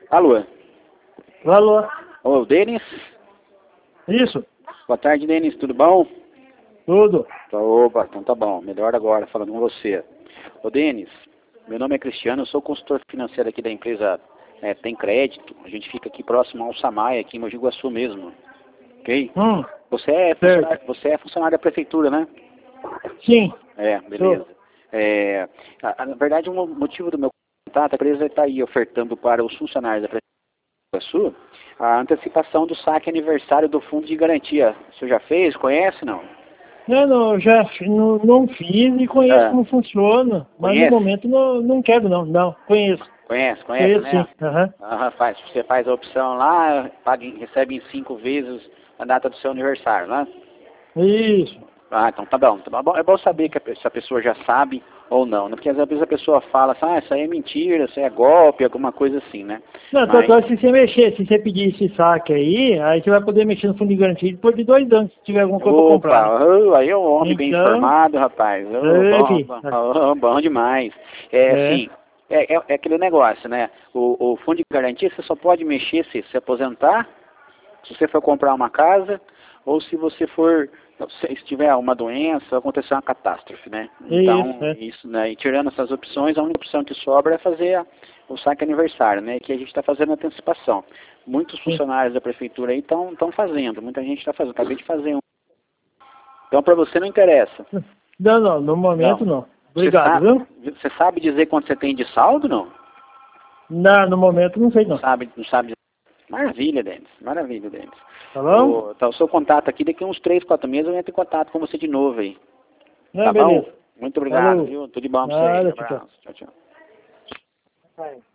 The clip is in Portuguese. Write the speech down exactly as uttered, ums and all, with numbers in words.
Alô? Alô? Ô, Denis? Isso? Boa tarde, Denis. Tudo bom? Tudo. Opa, então tá bom. Melhor agora, falando com você. Ô, Denis, meu nome é Cristiano, eu sou consultor financeiro aqui da empresa é, Tem Crédito. A gente fica aqui próximo ao Samay, aqui em Mogi Guaçu mesmo. Ok? Hum, Você é, funcionário, você é funcionário da prefeitura, né? sim. É, beleza. É, a, a, na verdade, o motivo do meu contato, a empresa está aí ofertando para os funcionários da prefeitura a antecipação do saque aniversário do fundo de garantia. Você já fez? Conhece, não? Não, não, já fi- não, não fiz e conheço Ah, como funciona, mas no conhece? momento não, não quero não, não, conheço. Conhece, conhece, Conheço né? sim, aham. Aham, faz. Você faz a opção lá, paga, em- recebe em cinco vezes a data do seu aniversário, né? Isso. Ah, então tá bom. Tá bom. É bom saber que a, pe- se a pessoa já sabe ou não, né? Porque às vezes a pessoa fala assim, ah, isso aí é mentira, isso aí é golpe, alguma coisa assim, né? Não, Mas, então, se você mexer, se você pedir esse saque aí, aí você vai poder mexer no fundo de garantia depois de dois anos, se tiver alguma coisa para comprar, né? opa, oh, aí é um homem bem Então, informado, rapaz. Oh, é, bom, filho. bom, oh, bom demais. É É, assim, é, é, é aquele negócio, né? O, o fundo de garantia você só pode mexer se se aposentar, se você for comprar uma casa, ou se você for, se tiver uma doença, acontecer uma catástrofe, né? isso, Então, é. isso, né? E tirando essas opções, a única opção que sobra é fazer a, o saque aniversário, né? Que a gente está fazendo a antecipação. Muitos Sim. funcionários da prefeitura aí estão fazendo, muita gente está fazendo. Acabei de fazer um. Então, para você não interessa. Não, não, no momento Não. não. Você Obrigado, sabe, viu? você sabe dizer quanto você tem de saldo, não? Não, no momento não sei Não não. sabe, não sabe. Maravilha, Denis. Maravilha, Denis. Tá bom? O, tá, o seu contato aqui, daqui uns três, quatro meses eu entro em contato com você de novo aí. Não, Tá bom? beleza. Muito obrigado, Falou. viu? Tudo de bom pra você aí. Nada, tchau, tchau. Abraço. Tchau, tchau. Aí.